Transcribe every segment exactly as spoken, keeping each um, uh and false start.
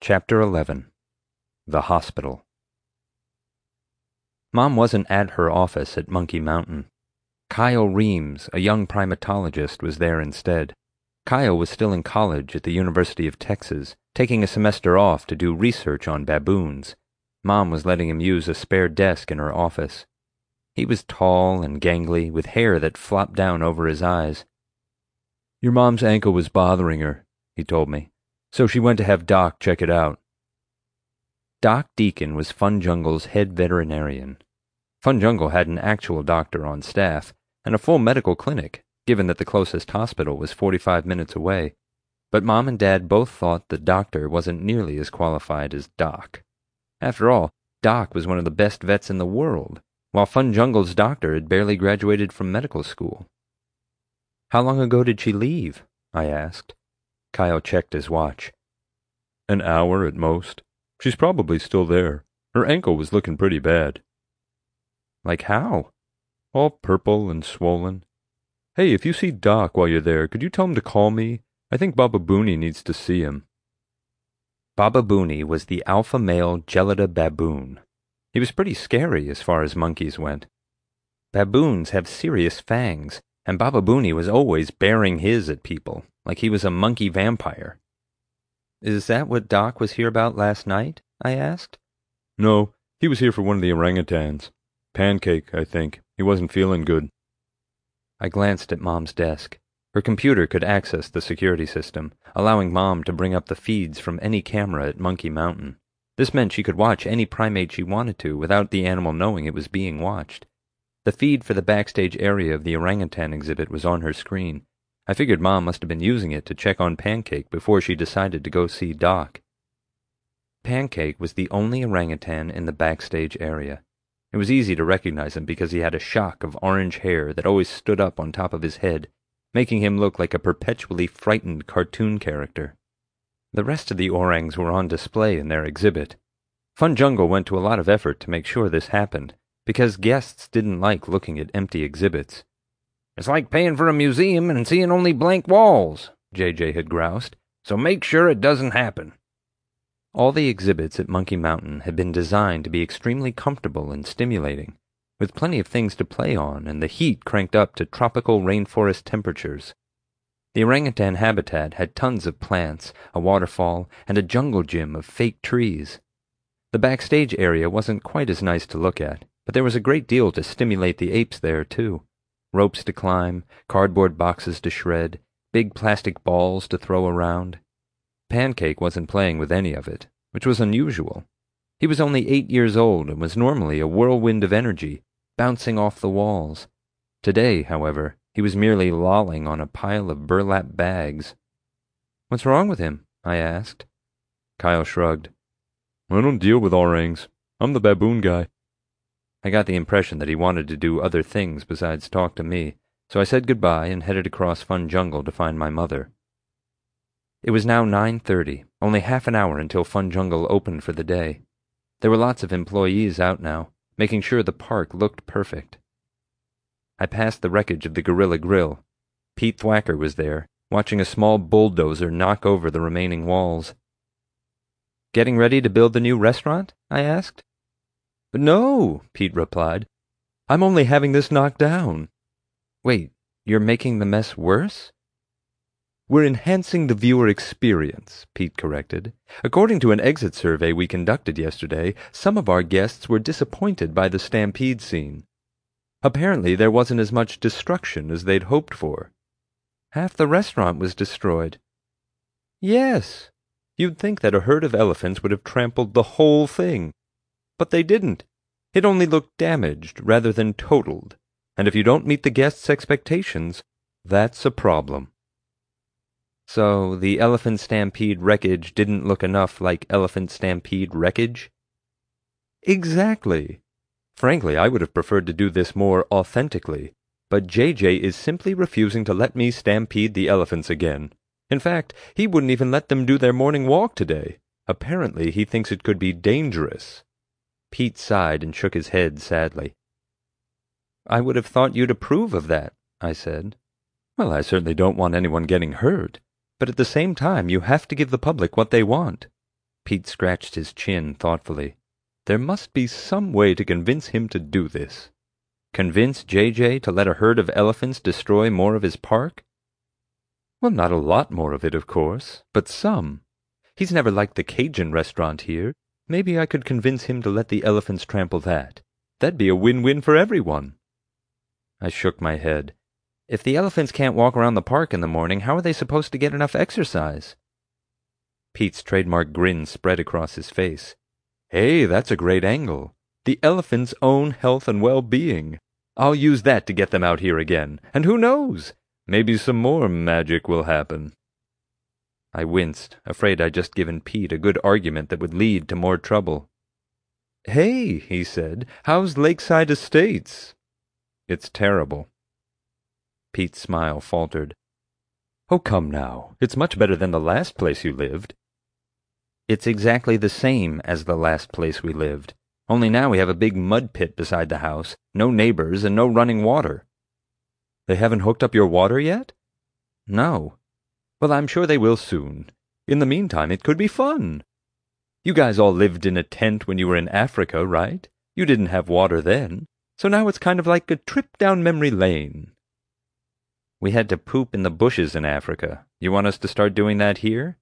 Chapter eleven. The Hospital. Mom wasn't at her office at Monkey Mountain. Kyle Reams, a young primatologist, was there instead. Kyle was still in college at the University of Texas, taking a semester off to do research on baboons. Mom was letting him use a spare desk in her office. He was tall and gangly, with hair that flopped down over his eyes. "Your mom's ankle was bothering her," he told me, "so she went to have Doc check it out." Doc Deacon was Fun Jungle's head veterinarian. Fun Jungle had an actual doctor on staff, and a full medical clinic, given that the closest hospital was forty-five minutes away. But Mom and Dad both thought the doctor wasn't nearly as qualified as Doc. After all, Doc was one of the best vets in the world, while Fun Jungle's doctor had barely graduated from medical school. "How long ago did she leave?" I asked. Kyle checked his watch. "An hour at most. She's probably still there. Her ankle was looking pretty bad." "Like how?" "All purple and swollen. Hey, if you see Doc while you're there, could you tell him to call me? I think Baba Boonie needs to see him." Baba Boonie was the alpha male Gelida baboon. He was pretty scary as far as monkeys went. Baboons have serious fangs, and Baba Boonie was always baring his at people, like he was a monkey vampire. "Is that what Doc was here about last night?" I asked. "No, he was here for one of the orangutans. Pancake, I think. He wasn't feeling good." I glanced at Mom's desk. Her computer could access the security system, allowing Mom to bring up the feeds from any camera at Monkey Mountain. This meant she could watch any primate she wanted to without the animal knowing it was being watched. The feed for the backstage area of the orangutan exhibit was on her screen. I figured Mom must have been using it to check on Pancake before she decided to go see Doc. Pancake was the only orangutan in the backstage area. It was easy to recognize him because he had a shock of orange hair that always stood up on top of his head, making him look like a perpetually frightened cartoon character. The rest of the orangs were on display in their exhibit. Fun Jungle went to a lot of effort to make sure this happened, because guests didn't like looking at empty exhibits. "It's like paying for a museum and seeing only blank walls," J J had groused, "so make sure it doesn't happen." All the exhibits at Monkey Mountain had been designed to be extremely comfortable and stimulating, with plenty of things to play on and the heat cranked up to tropical rainforest temperatures. The orangutan habitat had tons of plants, a waterfall, and a jungle gym of fake trees. The backstage area wasn't quite as nice to look at, but there was a great deal to stimulate the apes there, too. Ropes to climb, cardboard boxes to shred, big plastic balls to throw around. Pancake wasn't playing with any of it, which was unusual. He was only eight years old and was normally a whirlwind of energy, bouncing off the walls. Today, however, he was merely lolling on a pile of burlap bags. "What's wrong with him?" I asked. Kyle shrugged. "I don't deal with orangs. I'm the baboon guy." I got the impression that he wanted to do other things besides talk to me, so I said goodbye and headed across Fun Jungle to find my mother. It was now nine thirty, only half an hour until Fun Jungle opened for the day. There were lots of employees out now, making sure the park looked perfect. I passed the wreckage of the Gorilla Grill. Pete Thwacker was there, watching a small bulldozer knock over the remaining walls. "Getting ready to build the new restaurant?" I asked. "No," Pete replied. "I'm only having this knocked down." "Wait, you're making the mess worse?" "We're enhancing the viewer experience," Pete corrected. "According to an exit survey we conducted yesterday, some of our guests were disappointed by the stampede scene. Apparently there wasn't as much destruction as they'd hoped for. Half the restaurant was destroyed." "Yes. You'd think that a herd of elephants would have trampled the whole thing. But they didn't. It only looked damaged rather than totaled. And if you don't meet the guests' expectations, that's a problem." "So the elephant stampede wreckage didn't look enough like elephant stampede wreckage?" "Exactly. Frankly, I would have preferred to do this more authentically, but J J is simply refusing to let me stampede the elephants again. In fact, he wouldn't even let them do their morning walk today. Apparently he thinks it could be dangerous." Pete sighed and shook his head sadly. "I would have thought you'd approve of that," I said. "Well, I certainly don't want anyone getting hurt, but at the same time you have to give the public what they want." Pete scratched his chin thoughtfully. There must be some way to convince him to do this. Convince J J to let a herd of elephants destroy more of his park? Well, not a lot more of it, of course, but some. He's never liked the Cajun restaurant here. Maybe I could convince him to let the elephants trample that. That'd be a win-win for everyone. I shook my head. If the elephants can't walk around the park in the morning, how are they supposed to get enough exercise? Pete's trademark grin spread across his face. Hey, that's a great angle. The elephants' own health and well-being. I'll use that to get them out here again. And who knows? Maybe some more magic will happen. I winced, afraid I'd just given Pete a good argument that would lead to more trouble. Hey, he said, how's Lakeside Estates? It's terrible. Pete's smile faltered. Oh, come now. It's much better than the last place you lived. It's exactly the same as the last place we lived. Only now we have a big mud pit beside the house, no neighbors, and no running water. They haven't hooked up your water yet? No. Well, I'm sure they will soon. In the meantime, it could be fun. You guys all lived in a tent when you were in Africa, right? You didn't have water then, so now it's kind of like a trip down memory lane. We had to poop in the bushes in Africa. You want us to start doing that here?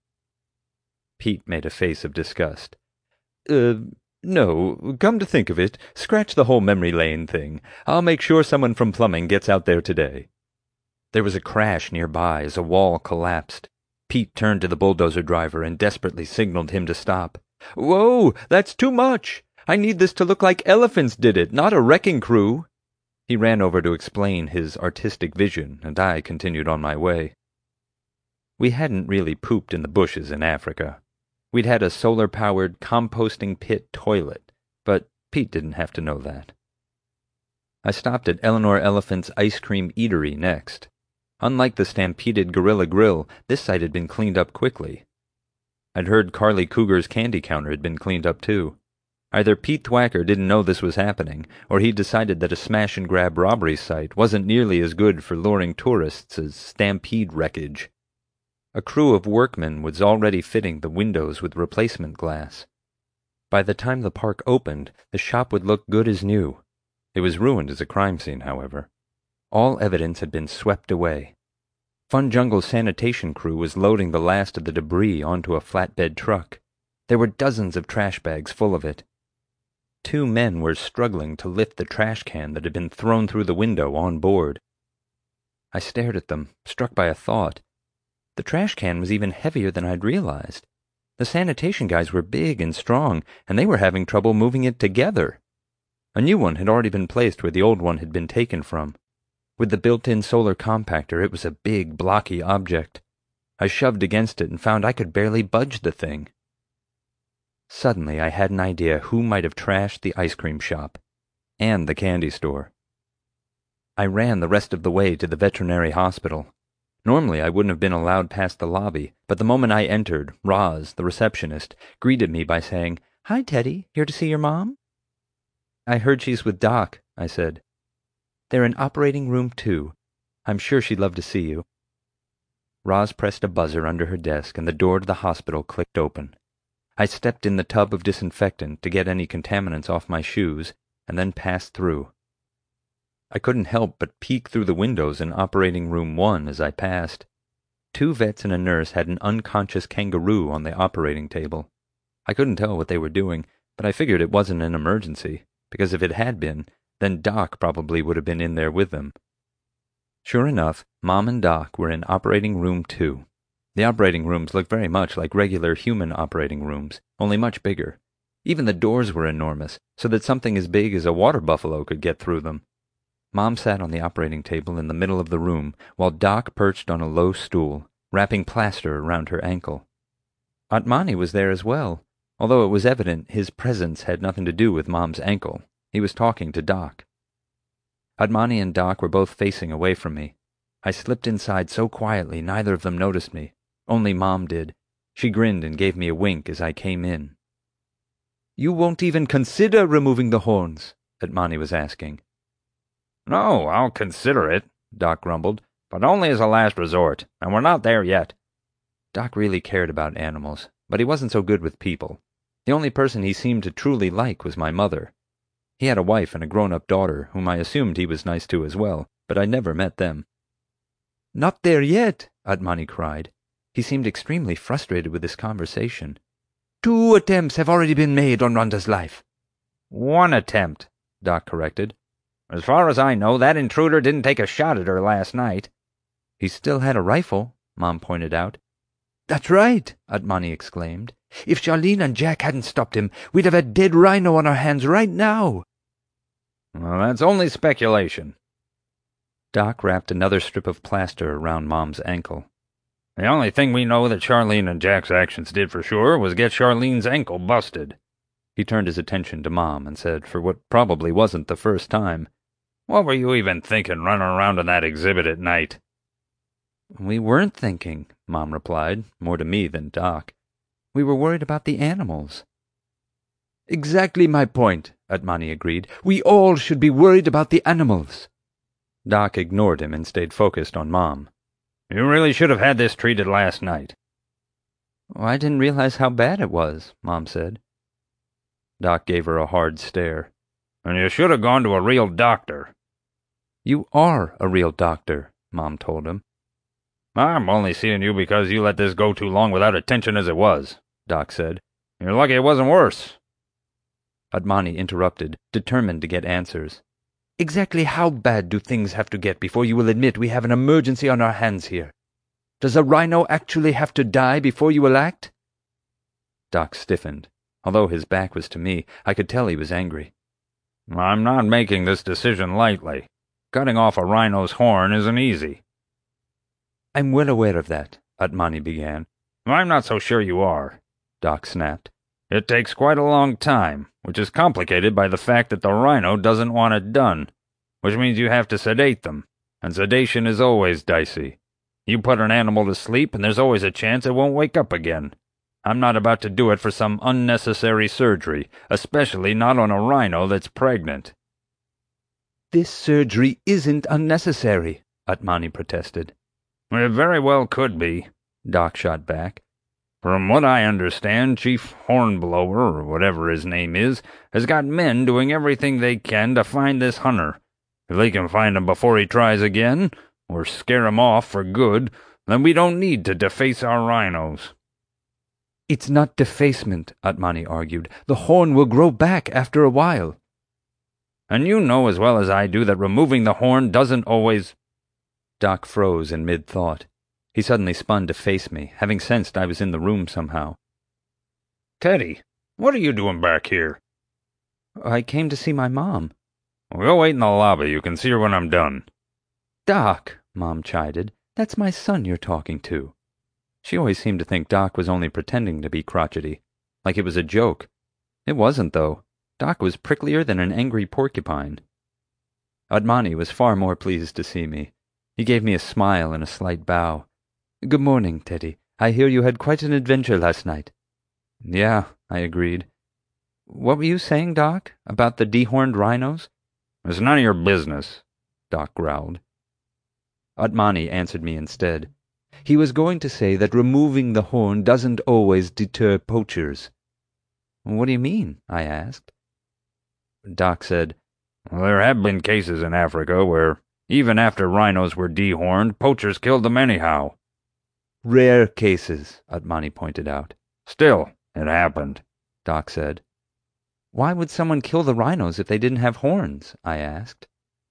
Pete made a face of disgust. Uh, no, come to think of it, scratch the whole memory lane thing. I'll make sure someone from plumbing gets out there today. There was a crash nearby as a wall collapsed. Pete turned to the bulldozer driver and desperately signaled him to stop. Whoa, that's too much! I need this to look like elephants did it, not a wrecking crew. He ran over to explain his artistic vision, and I continued on my way. We hadn't really pooped in the bushes in Africa. We'd had a solar-powered composting pit toilet, but Pete didn't have to know that. I stopped at Eleanor Elephant's ice cream eatery next. Unlike the stampeded Gorilla Grill, this site had been cleaned up quickly. I'd heard Carly Cougar's candy counter had been cleaned up too. Either Pete Thwacker didn't know this was happening, or he'd decided that a smash-and-grab robbery site wasn't nearly as good for luring tourists as Stampede wreckage. A crew of workmen was already fitting the windows with replacement glass. By the time the park opened, the shop would look good as new. It was ruined as a crime scene, however. All evidence had been swept away. Fun Jungle's sanitation crew was loading the last of the debris onto a flatbed truck. There were dozens of trash bags full of it. Two men were struggling to lift the trash can that had been thrown through the window on board. I stared at them, struck by a thought. The trash can was even heavier than I'd realized. The sanitation guys were big and strong, and they were having trouble moving it together. A new one had already been placed where the old one had been taken from. With the built-in solar compactor, it was a big, blocky object. I shoved against it and found I could barely budge the thing. Suddenly, I had an idea who might have trashed the ice cream shop and the candy store. I ran the rest of the way to the veterinary hospital. Normally, I wouldn't have been allowed past the lobby, but the moment I entered, Roz, the receptionist, greeted me by saying, "Hi, Teddy. Here to see your mom?" "I heard she's with Doc," I said. "They're in operating room two. I'm sure she'd love to see you." Roz pressed a buzzer under her desk, and the door to the hospital clicked open. I stepped in the tub of disinfectant to get any contaminants off my shoes, and then passed through. I couldn't help but peek through the windows in operating room one as I passed. Two vets and a nurse had an unconscious kangaroo on the operating table. I couldn't tell what they were doing, but I figured it wasn't an emergency, because if it had been, then Doc probably would have been in there with them. Sure enough, Mom and Doc were in operating room two. The operating rooms looked very much like regular human operating rooms, only much bigger. Even the doors were enormous, so that something as big as a water buffalo could get through them. Mom sat on the operating table in the middle of the room, while Doc perched on a low stool, wrapping plaster around her ankle. Atmani was there as well, although it was evident his presence had nothing to do with Mom's ankle. He was talking to Doc. Atmani and Doc were both facing away from me. I slipped inside so quietly neither of them noticed me. Only Mom did. She grinned and gave me a wink as I came in. "You won't even consider removing the horns?" Atmani was asking. "No, I'll consider it," Doc grumbled, "but only as a last resort, and we're not there yet." Doc really cared about animals, but he wasn't so good with people. The only person he seemed to truly like was my mother. He had a wife and a grown-up daughter, whom I assumed he was nice to as well, but I never met them. "Not there yet," Atmani cried. He seemed extremely frustrated with this conversation. "Two attempts have already been made on Rhonda's life." "One attempt," Doc corrected. "As far as I know, that intruder didn't take a shot at her last night." "He still had a rifle," Mom pointed out. "That's right," Atmani exclaimed. "If Charlene and Jack hadn't stopped him, we'd have a dead rhino on our hands right now." "Well, that's only speculation." Doc wrapped another strip of plaster around Mom's ankle. "The only thing we know that Charlene and Jack's actions did for sure was get Charlene's ankle busted." He turned his attention to Mom and said, for what probably wasn't the first time, "What were you even thinking running around in that exhibit at night?" "We weren't thinking," Mom replied, more to me than Doc. "We were worried about the animals." "Exactly my point," Atmani agreed. "We all should be worried about the animals." Doc ignored him and stayed focused on Mom. "You really should have had this treated last night." "Oh, I didn't realize how bad it was," Mom said. Doc gave her a hard stare. "And you should have gone to a real doctor." "You are a real doctor," Mom told him. "I'm only seeing you because you let this go too long without attention as it was," Doc said. "You're lucky it wasn't worse." Atmani interrupted, determined to get answers. "Exactly how bad do things have to get before you will admit we have an emergency on our hands here? Does a rhino actually have to die before you will act?" Doc stiffened. Although his back was to me, I could tell he was angry. "I'm not making this decision lightly. Cutting off a rhino's horn isn't easy." "I'm well aware of that," Atmani began. "I'm not so sure you are," Doc snapped. "It takes quite a long time, which is complicated by the fact that the rhino doesn't want it done, which means you have to sedate them, and sedation is always dicey. You put an animal to sleep, and there's always a chance it won't wake up again. I'm not about to do it for some unnecessary surgery, especially not on a rhino that's pregnant." "This surgery isn't unnecessary," Atmani protested. "It very well could be," Doc shot back. "From what I understand, Chief Hornblower, or whatever his name is, has got men doing everything they can to find this hunter. If they can find him before he tries again, or scare him off for good, then we don't need to deface our rhinos." "It's not defacement," Atmani argued. "The horn will grow back after a while." "And you know as well as I do that removing the horn doesn't always—" Doc froze in mid-thought. He suddenly spun to face me, having sensed I was in the room somehow. "Teddy, what are you doing back here?" "I came to see my mom." "We'll wait in the lobby. You can see her when I'm done." "Doc," Mom chided, "that's my son you're talking to." She always seemed to think Doc was only pretending to be crotchety, like it was a joke. It wasn't, though. Doc was pricklier than an angry porcupine. Atmani was far more pleased to see me. He gave me a smile and a slight bow. "Good morning, Teddy. I hear you had quite an adventure last night." "Yeah," I agreed. "What were you saying, Doc, about the dehorned rhinos?" "It's none of your business," Doc growled. Atmani answered me instead. He was going to say that removing the horn doesn't always deter poachers. "What do you mean?" I asked. Doc said, "Well, there have been cases in Africa where, even after rhinos were dehorned, poachers killed them anyhow." "Rare cases," Atmani pointed out. "Still, it happened," Doc said. "Why would someone kill the rhinos if they didn't have horns?" I asked.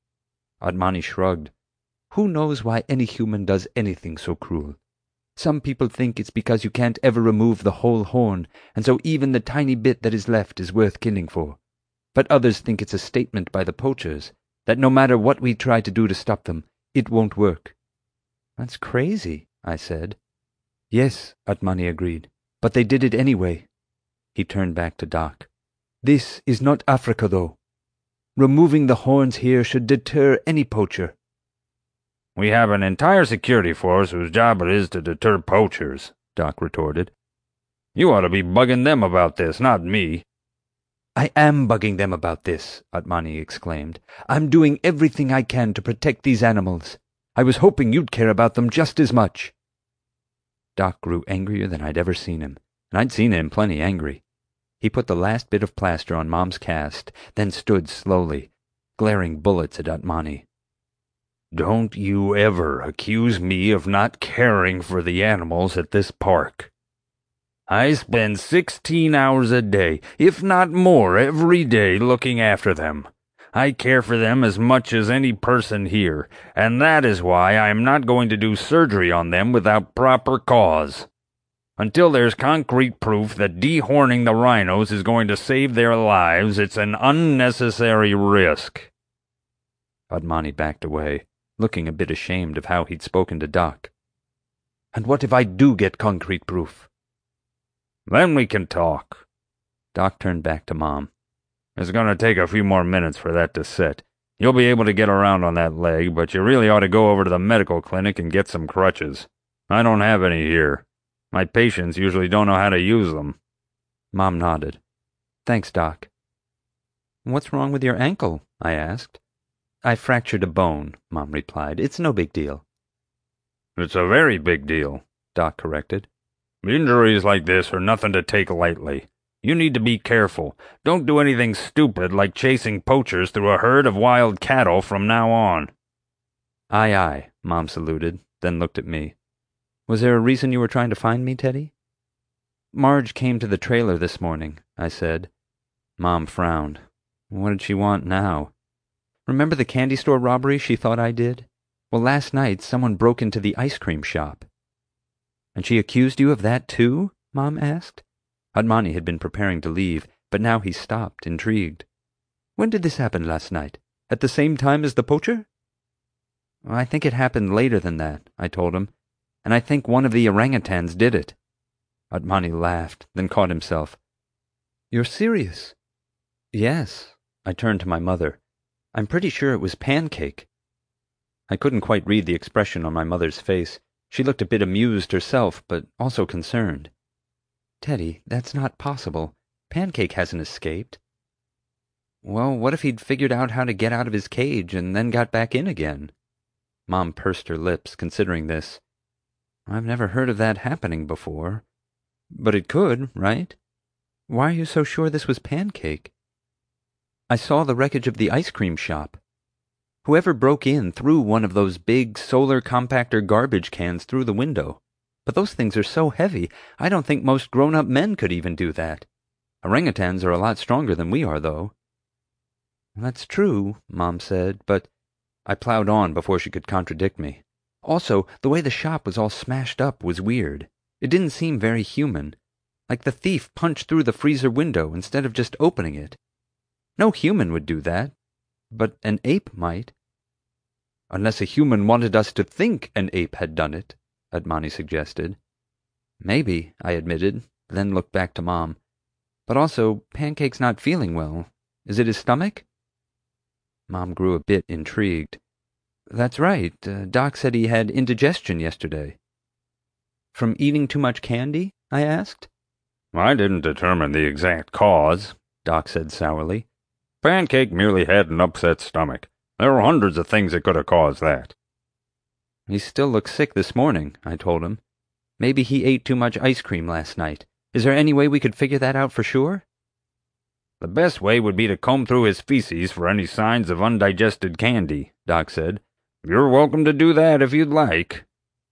Atmani shrugged. "Who knows why any human does anything so cruel? Some people think it's because you can't ever remove the whole horn, and so even the tiny bit that is left is worth killing for. But others think it's a statement by the poachers, that no matter what we try to do to stop them, it won't work." "That's crazy," I said. "Yes," Atmani agreed, "but they did it anyway." He turned back to Doc. "This is not Africa, though. Removing the horns here should deter any poacher." "We have an entire security force whose job it is to deter poachers," Doc retorted. "You ought to be bugging them about this, not me." "I am bugging them about this," Atmani exclaimed. "I'm doing everything I can to protect these animals. I was hoping you'd care about them just as much." Doc grew angrier than I'd ever seen him. and I'd seen him plenty angry. He put the last bit of plaster on Mom's cast, then stood slowly, glaring bullets at Atmani. "Don't you ever accuse me of not caring for the animals at this park. I spend sixteen hours a day, if not more, every day looking after them. I care for them as much as any person here, and that is why I am not going to do surgery on them without proper cause. Until there's concrete proof that dehorning the rhinos is going to save their lives, it's an unnecessary risk." Atmani backed away, looking a bit ashamed of how he'd spoken to Doc. "And what if I do get concrete proof?" "Then we can talk." Doc turned back to Mom. "It's going to take a few more minutes for that to set. You'll be able to get around on that leg, but you really ought to go over to the medical clinic and get some crutches. I don't have any here. My patients usually don't know how to use them." Mom nodded. "Thanks, Doc." "What's wrong with your ankle?" I asked. "I fractured a bone," Mom replied. "It's no big deal." "It's a very big deal," Doc corrected. "Injuries like this are nothing to take lightly. You need to be careful. Don't do anything stupid like chasing poachers through a herd of wild cattle from now on." "Aye, aye," Mom saluted, then looked at me. "Was there a reason you were trying to find me, Teddy?" "Marge came to the trailer this morning," I said. Mom frowned. What did she want now? "Remember the candy store robbery she thought I did? Well, last night someone broke into the ice cream shop." "And she accused you of that too?" Mom asked. Atmani had been preparing to leave, but now he stopped, intrigued. "When did this happen last night? At the same time as the poacher?" "I think it happened later than that," I told him. "And I think one of the orangutans did it." Atmani laughed, then caught himself. "You're serious?" "Yes." I turned to my mother. "I'm pretty sure it was Pancake." I couldn't quite read the expression on my mother's face. She looked a bit amused herself, but also concerned. "Teddy, that's not possible. Pancake hasn't escaped." "Well, what if he'd figured out how to get out of his cage and then got back in again?" Mom pursed her lips, considering this. "I've never heard of that happening before. But it could, right? Why are you so sure this was Pancake?" "I saw the wreckage of the ice cream shop. Whoever broke in threw one of those big solar compactor garbage cans through the window. But those things are so heavy, I don't think most grown-up men could even do that. Orangutans are a lot stronger than we are, though." "That's true," Mom said, but I plowed on before she could contradict me. Also, the way the shop was all smashed up was weird. It didn't seem very human. Like the thief punched through the freezer window instead of just opening it. No human would do that, but an ape might. "Unless a human wanted us to think an ape had done it," Atmani suggested. "Maybe," I admitted, then looked back to Mom. "But also, Pancake's not feeling well. Is it his stomach?" Mom grew a bit intrigued. "That's right. Uh, Doc said he had indigestion yesterday." "From eating too much candy?" I asked. "I didn't determine the exact cause," Doc said sourly. "Pancake merely had an upset stomach. There are hundreds of things that could have caused that." "He still looks sick this morning," I told him. "Maybe he ate too much ice cream last night. Is there any way we could figure that out for sure?" "The best way would be to comb through his feces for any signs of undigested candy," Doc said. "You're welcome to do that if you'd like."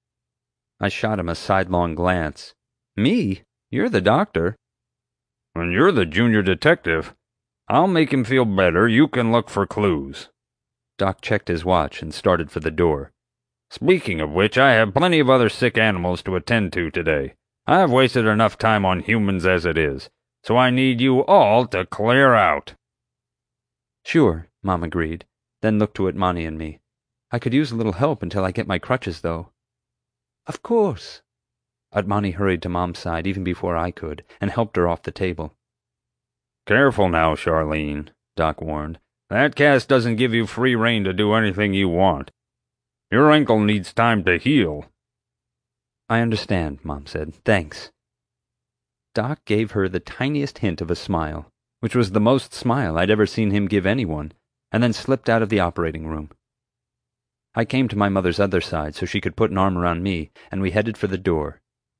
I shot him a sidelong glance. "Me? You're the doctor." "When you're the junior detective, I'll make him feel better. You can look for clues." Doc checked his watch and started for the door. "Speaking of which, I have plenty of other sick animals to attend to today. I've wasted enough time on humans as it is, so I need you all to clear out." "Sure," Mom agreed, then looked to Atmani and me. "I could use a little help until I get my crutches, though." "Of course." Atmani hurried to Mom's side even before I could, and helped her off the table. "Careful now, Charlene," Doc warned. "That cast doesn't give you free rein to do anything you want. Your ankle needs time to heal." "I understand," Mom said. "Thanks." Doc gave her the tiniest hint of a smile, which was the most smile I'd ever seen him give anyone, and then slipped out of the operating room. I came to my mother's other side so she could put an arm around me, and we headed for the door.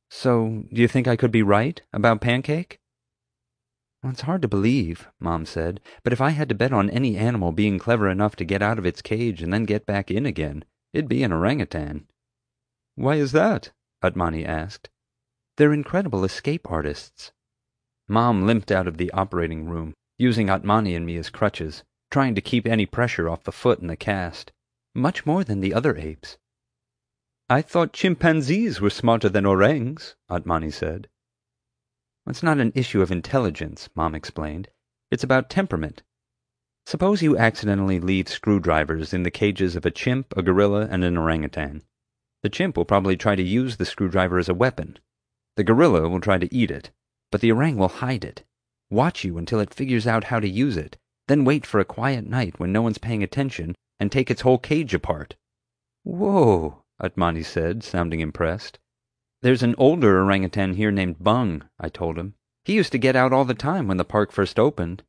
So, do you think I could be right about Pancake? Well, it's hard to believe, Mom said, but if I had to bet on any animal being clever enough to get out of its cage and then get back in again, it'd be an orangutan. Why is that? Atmani asked. They're incredible escape artists. Mom limped out of the operating room, using Atmani and me as crutches, trying to keep any pressure off the foot in the cast. Much more than the other apes. I thought chimpanzees were smarter than orangs, Atmani said. It's not an issue of intelligence, Mom explained. It's about temperament. Suppose you accidentally leave screwdrivers in the cages of a chimp, a gorilla, and an orangutan. The chimp will probably try to use the screwdriver as a weapon. The gorilla will try to eat it, but the orang will hide it, watch you until it figures out how to use it, then wait for a quiet night when no one's paying attention and take its whole cage apart. Whoa, Atmani said, sounding impressed. There's an older orangutan here named Bung, I told him. He used to get out all the time when the park first opened.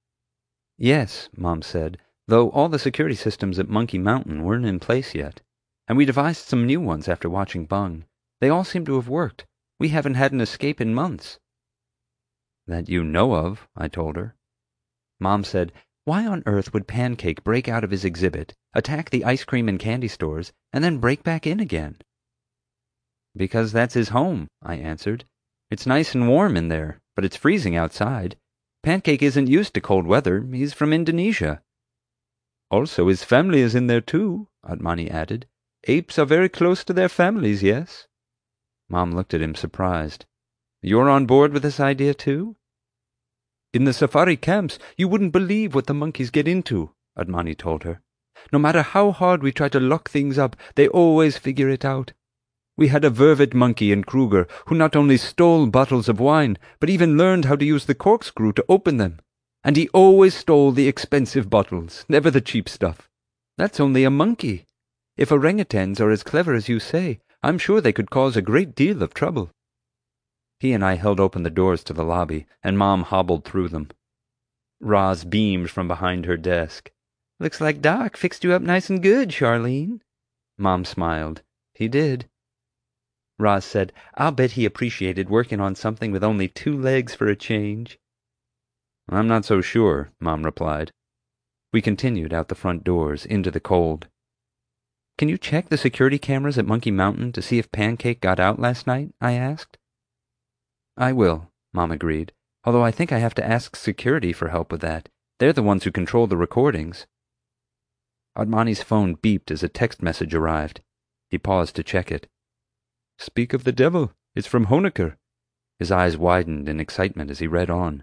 Yes, Mom said, though all the security systems at Monkey Mountain weren't in place yet. And we devised some new ones after watching Bung. They all seem to have worked. We haven't had an escape in months. That you know of, I told her. Mom said, why on earth would Pancake break out of his exhibit, attack the ice cream and candy stores, and then break back in again? Because that's his home, I answered. It's nice and warm in there, but it's freezing outside. Pancake isn't used to cold weather. He's from Indonesia. Also, his family is in there too, Atmani added. Apes are very close to their families, yes? Mom looked at him surprised. You're on board with this idea too? In the safari camps, you wouldn't believe what the monkeys get into, Atmani told her. No matter how hard we try to lock things up, they always figure it out. We had a vervet monkey in Kruger who not only stole bottles of wine, but even learned how to use the corkscrew to open them. And he always stole the expensive bottles, never the cheap stuff. That's only a monkey. If orangutans are as clever as you say, I'm sure they could cause a great deal of trouble. He and I held open the doors to the lobby, and Mom hobbled through them. Roz beamed from behind her desk. Looks like Doc fixed you up nice and good, Charlene. Mom smiled. He did. Roz said, I'll bet he appreciated working on something with only two legs for a change. I'm not so sure, Mom replied. We continued out the front doors, into the cold. Can you check the security cameras at Monkey Mountain to see if Pancake got out last night? I asked. I will, Mom agreed, although I think I have to ask security for help with that. They're the ones who control the recordings. Atmani's phone beeped as a text message arrived. He paused to check it. Speak of the devil, it's from Honecker. His eyes widened in excitement as he read on.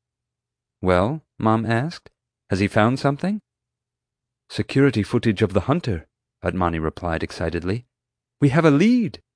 Well, Mom asked, has he found something? Security footage of the hunter, Atmani replied excitedly. We have a lead.